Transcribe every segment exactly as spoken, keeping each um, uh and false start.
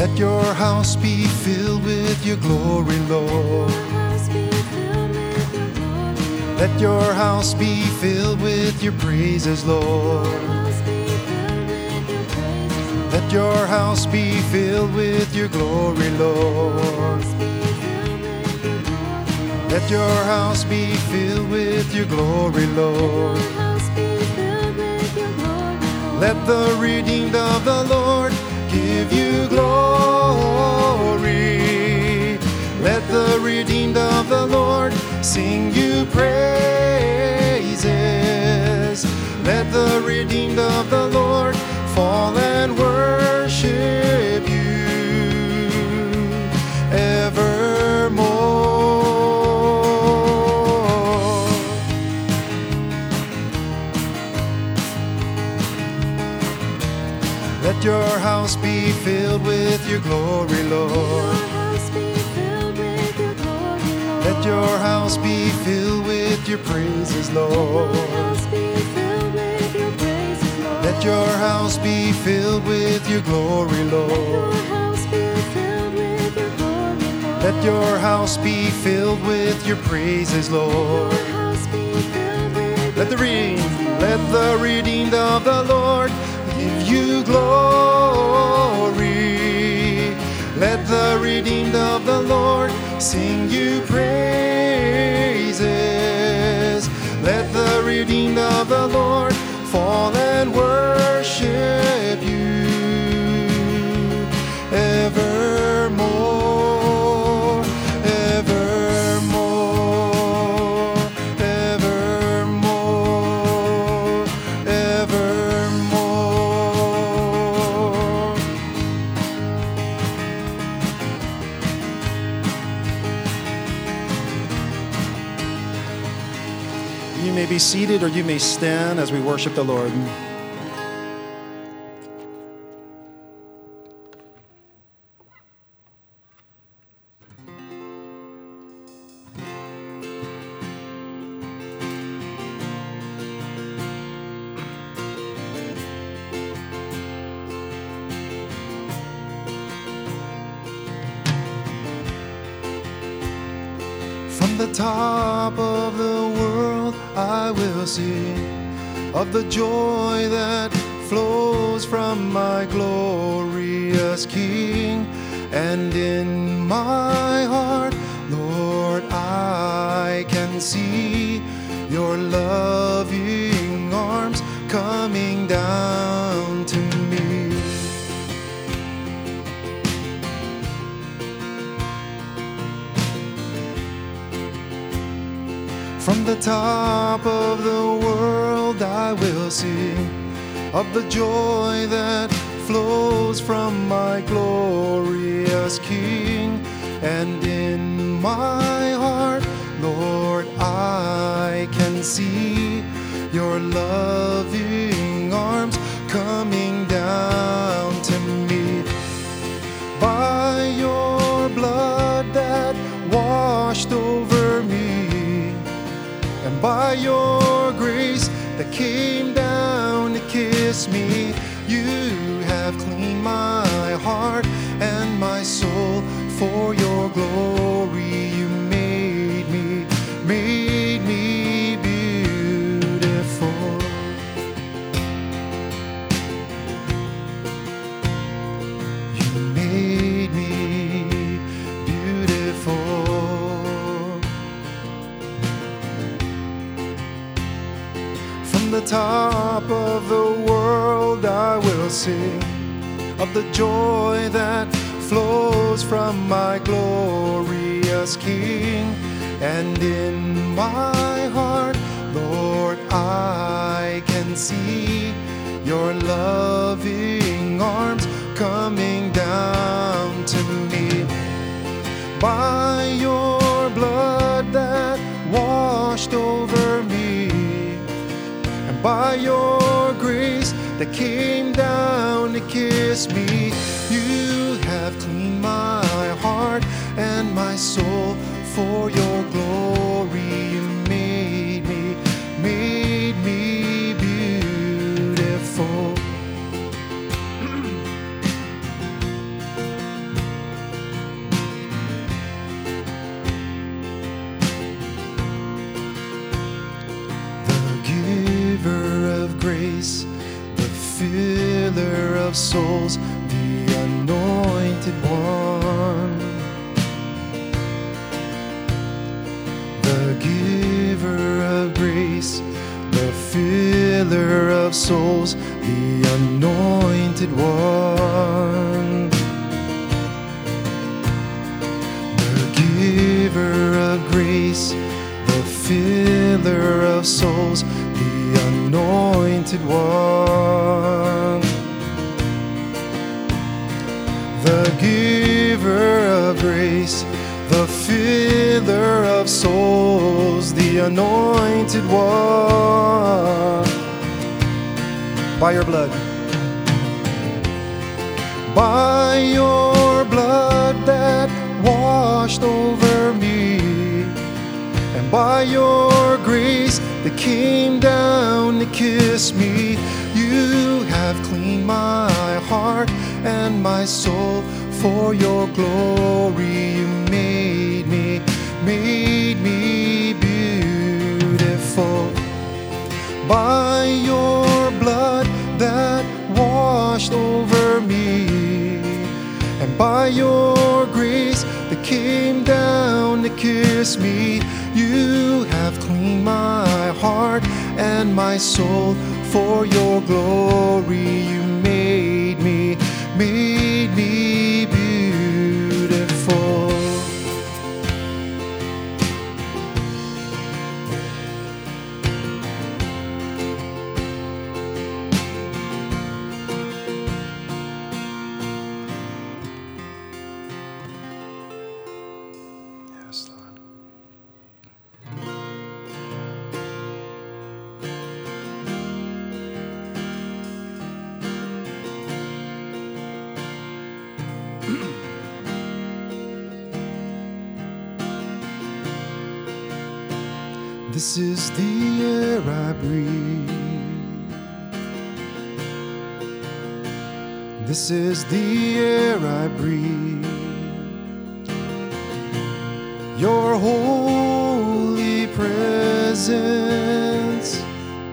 Let your house be filled with your glory, Lord. Let your house be filled with your praises, Lord. Let your house be filled with your glory, Lord. Let your house be filled with your glory, Lord. Let the redeemed of the Lord give you glory. Let the redeemed of the Lord sing you praises. Let the redeemed of the Lord fall and worship you evermore. Let your house be filled with your glory, Lord. Let your house be filled with your praises, Lord. Let your house be filled with your glory, Lord. Let your house be filled with your praises, Lord. Let the redeemed, let the redeemed of the Lord give you glory. Let the redeemed of the Lord sing you praises. Let the redeemed of the Lord fall and worship you evermore, evermore, evermore, evermore. You may be seated or you may stand as we worship the Lord. From the top of the world I will sing of the joy that flows from my glorious King. And in my heart, Lord, I can see your loving arms coming down to me. From the top of the world I will sing of the joy that flows from my glorious King. And in my heart, Lord, I can see your loving arms coming down to me. By your blood that washed over me, and by your grace that came down to kiss me, you have cleaned my heart and my soul for your glory. You made me, made me beautiful. You made me beautiful. From the top of the world I will sing of the joy that flows from my glorious King. And in my heart, Lord, I can see your loving arms coming down to me. By your blood that washed over me, and by your grace that came down to kiss me, you have cleaned my heart and my soul for your glory. You made me, made me beautiful. of souls, the anointed one, the giver of grace, the filler of souls, the anointed one, the giver of grace, the filler of souls, the anointed one, the giver of grace, the filler of souls, the anointed one. By your blood, by your blood that washed over me, and by your grace that came down to kiss me, you have cleaned my heart and my soul for your glory. You made me, made me beautiful. By your blood that washed over me, and by your grace that came down to kiss me, you have cleaned my heart and my soul for your glory. You made me, made me beautiful. Yes, Lord. This is the air I breathe. This is the air I breathe. Your holy presence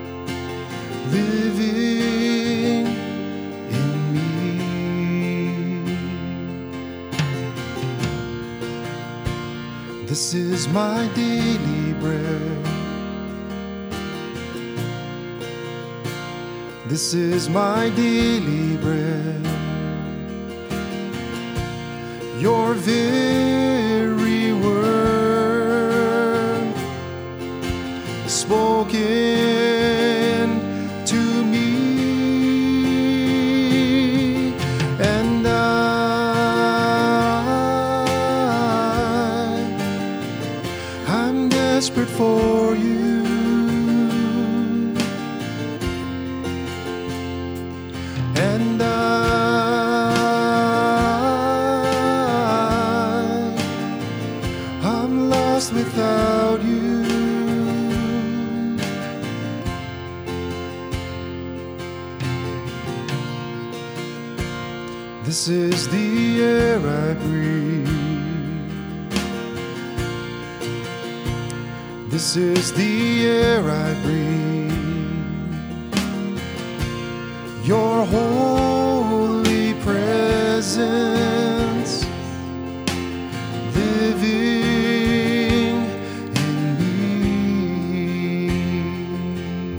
living in me. This is my daily bread. This is my daily bread. Your very word spoken to me, and I, I'm desperate for you. And I, I'm lost without you. This is the air I breathe. This is the air I breathe. Your holy presence living in me.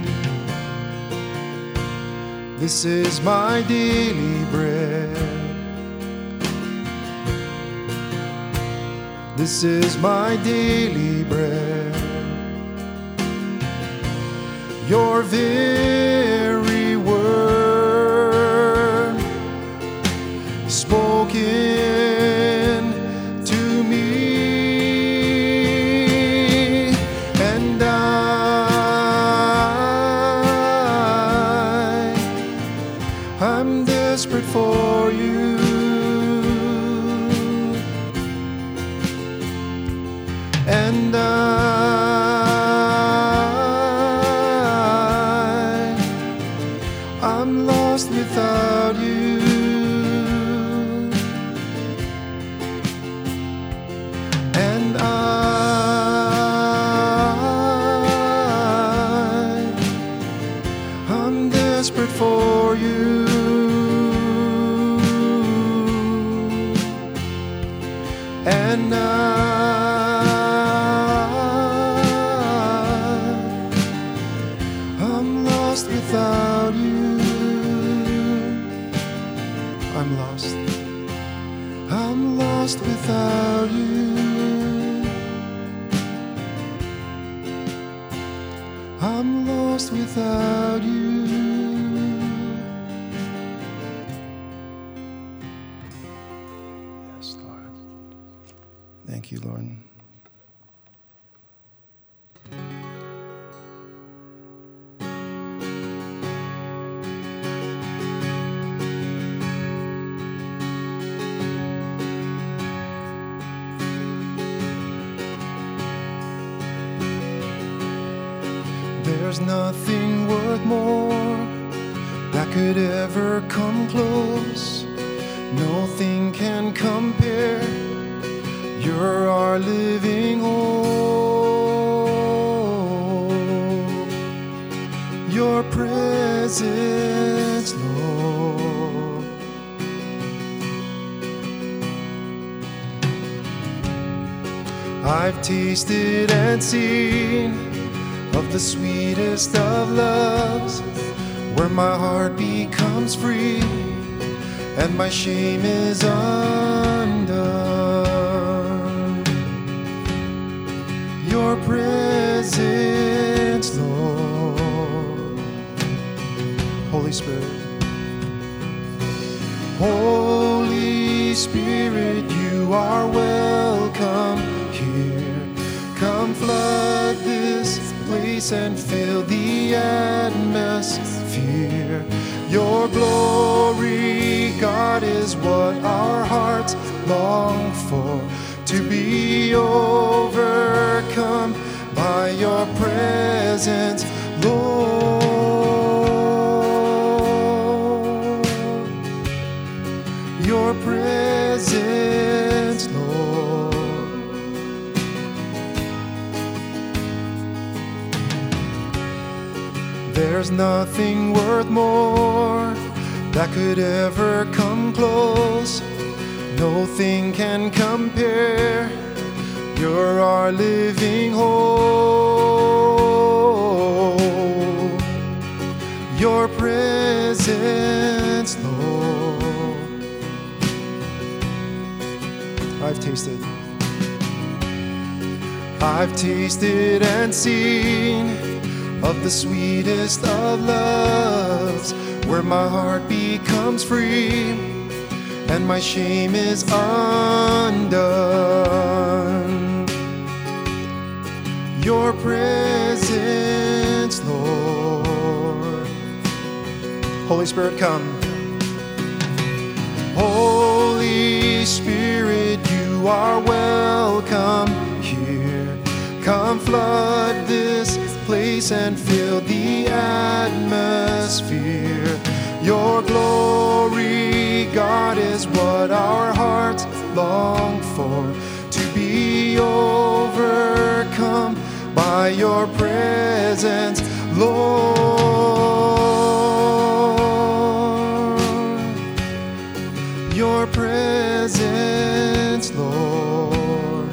This is my daily bread. This is my daily bread. Your very word spoken to me, and I, I'm desperate for you. And I, I'm lost without you. And I, I'm desperate for you. and now I'm lost without you. I'm lost. I'm lost without you. I'm lost without you. Yes, Lord. Thank you, Lord. There's nothing worth more that could ever come close. Nothing can compare. You're our living hope. Your presence, Lord. I've tasted and seen of the sweetest of loves, where my heart becomes free and my shame is undone. Your presence, Lord. Holy Spirit. Holy Spirit, you are welcome here. Come flood this place and fill the atmosphere. Your glory, God, is what our hearts long for, to be overcome by your presence, Lord. Your presence, Lord. There's nothing worth more that could ever come close. Nothing can compare. You're our living hope. Your presence, Lord. I've tasted. I've tasted and seen of the sweetest of loves, where my heart becomes free and my shame is undone. Your presence, Lord. Holy Spirit, come. Holy Spirit, you are welcome here. Come flood this place and fill the atmosphere. Your glory, God, is what our hearts long for, to be overcome by your presence, Lord. Your presence, Lord.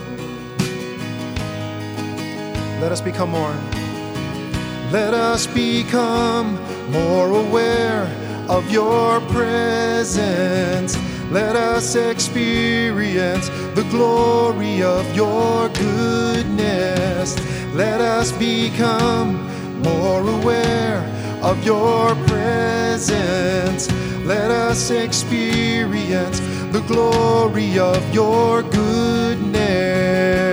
Let us become more. Let us become more aware of your presence. Let us experience the glory of your goodness. Let us become more aware of your presence. Let us experience the glory of your goodness.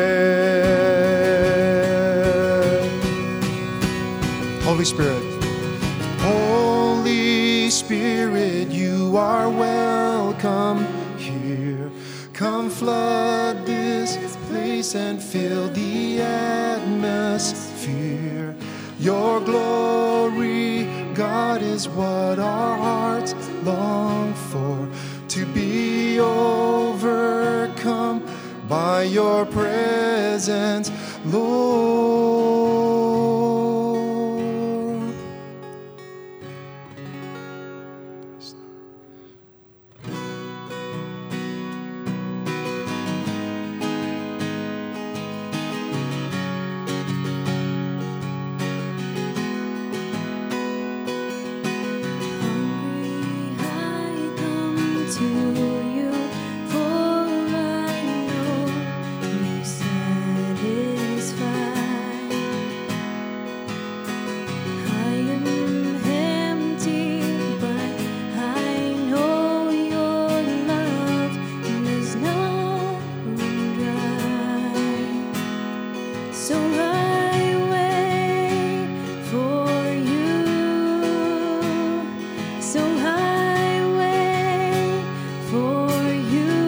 Holy Spirit. Holy Spirit, you are welcome here. Come flood this place and fill the atmosphere. Your glory, God, is what our hearts long for, to be overcome by your presence, Lord. So I wait for you. So I wait for you.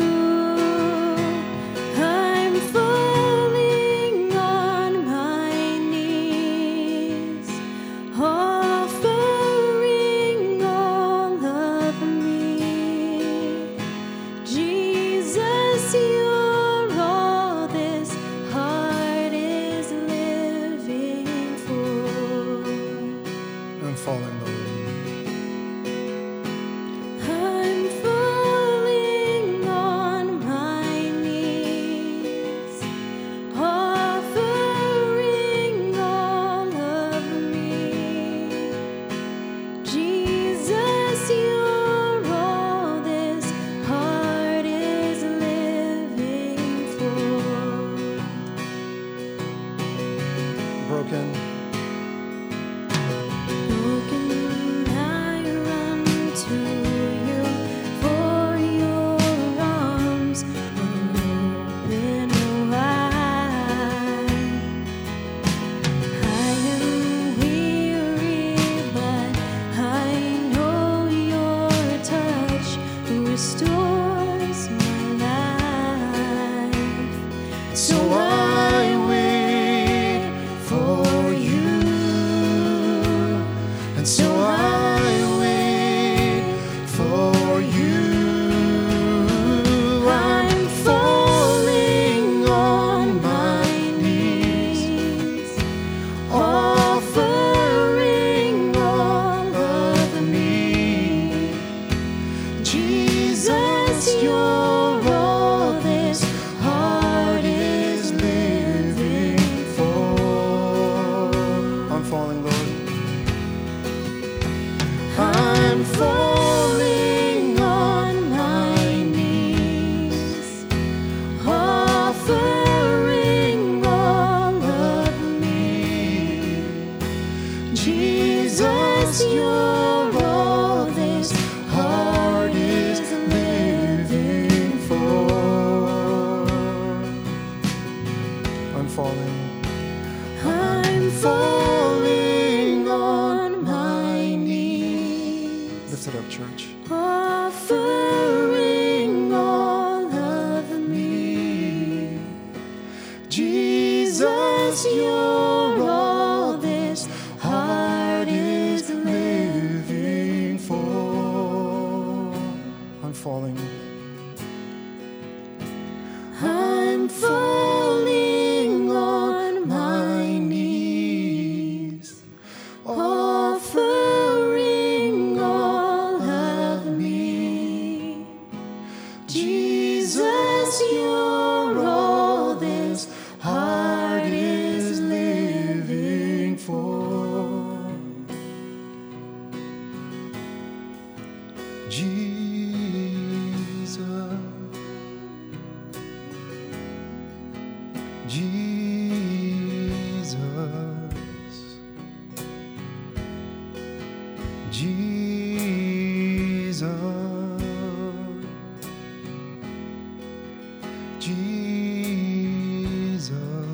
I'm falling on my knees, offering all of me. Jesus, you're all this heart is living for. I'm falling, Lord. I'm falling on my knees, offering all of me. Jesus, you're all this heart is living for. Broken. Broken, I run to you, for your arms are open wide. I am weary, but I know your touch restores my life. So I wait for you, and so I wait for you. I'm falling on my knees, offering all of me. Jesus, you're all this heart is living for. I'm falling, Lord. I'm falling on my knees, offering all of me. Jesus, you're all this heart is living for. I'm falling. I'm falling on my knees. Lift it up, church. Offering all of me. Jesus, you're all this heart is living for. I'm falling. I'm falling on my knees, offering all of me. Jesus, you're all this heart is living for. Jesus, Jesus, Jesus, Jesus.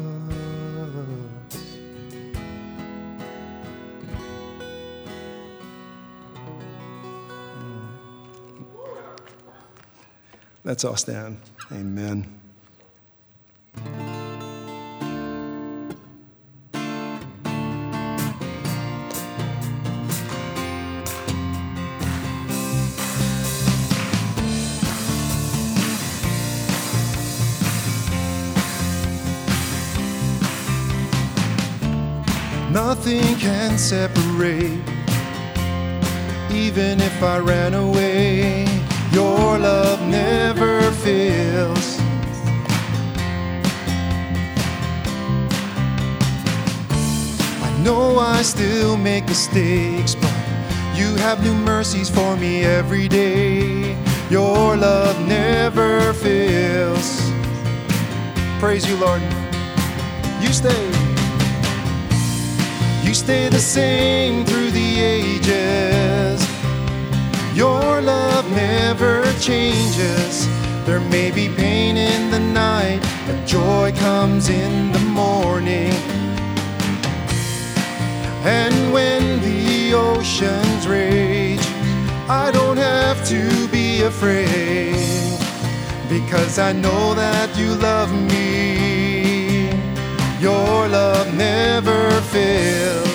Let's all stand. Amen. Nothing can separate, even if I ran away. Your love never fails. I know I still make mistakes, but you have new mercies for me every day. Your love never fails. Praise you, Lord. You stay. You stay the same through the ages. Your love never changes. There may be pain in the night, but joy comes in the morning. And when the oceans rage, I don't have to be afraid, because I know that you love me. Your love never fails.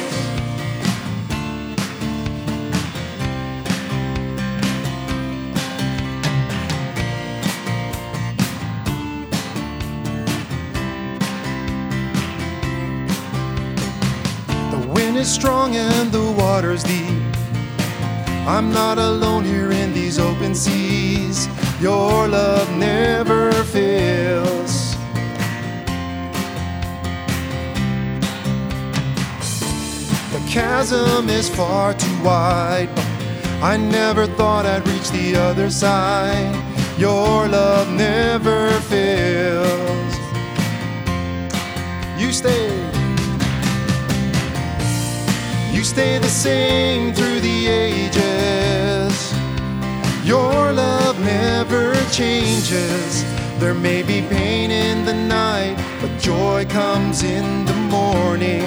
The wind is strong and the water's deep. I'm not alone here in these open seas. Your love never fails. The chasm is far too wide, but I never thought I'd reach the other side. Your love never fails. You stay. You stay the same through the ages. Your love never changes. There may be pain in the night, but joy comes in the morning.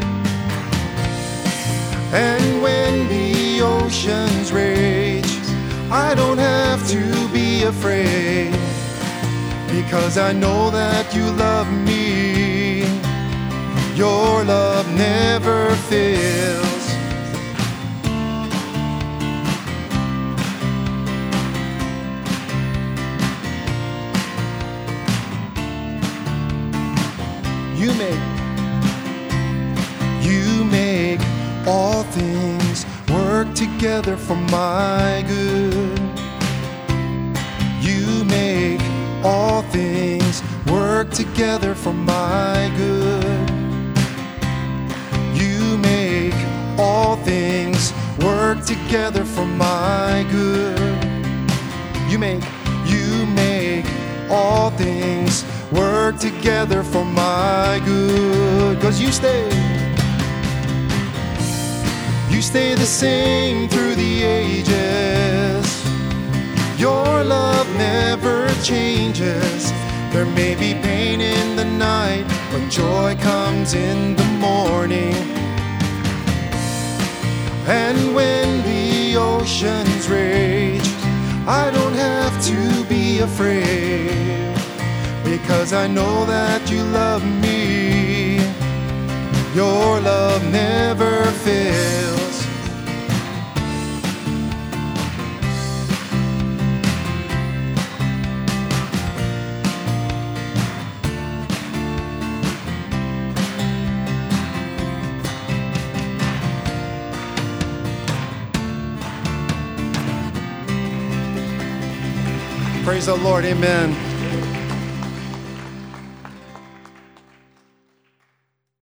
And when the oceans rage, I don't have to be afraid, because I know that you love me. Your love never fails. You make, you make all things work together for my good. You make all things work together for my good. You make all things work together for my good. You make, you make all things work together for my good. 'Cause you stay, you stay the same through the ages. Your love never changes. There may be pain in the night, but joy comes in the morning. And when the oceans rage, I don't have to be afraid, because I know that you love me. Your love never fails. Praise the Lord, amen.